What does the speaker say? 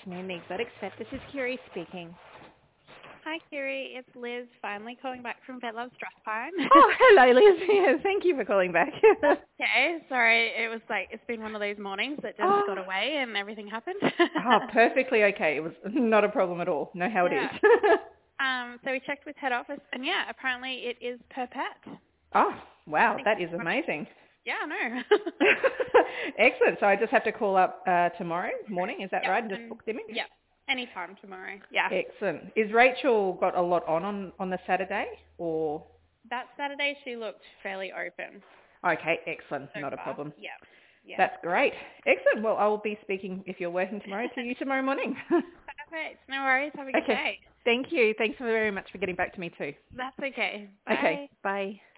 afternoon, the Exotics Vet. This is Kiri speaking. Hi, Kiri. It's Liz, finally calling back from Vet Love Strathpine. Oh, hello, Liz. Yeah, thank you for calling back. Okay, sorry. It's been one of those mornings that just got away and everything happened. Perfectly okay. It was not a problem at all. Know how it is. So we checked with head office, and apparently it is per pet. Oh, wow. That is amazing. Yeah, I know. Excellent. So I just have to call up tomorrow morning, is that right? And just book them in? Yeah, anytime tomorrow. Yeah. Excellent. Is Rachel got a lot on the Saturday or? That Saturday she looked fairly open. Okay, excellent. So not far. a problem. Yeah. That's great. Excellent. Well, I will be speaking, if you're working tomorrow, to you tomorrow morning. Perfect. No worries. Have a good day. Thank you. Thanks very much for getting back to me too. That's okay. Bye. Okay, bye.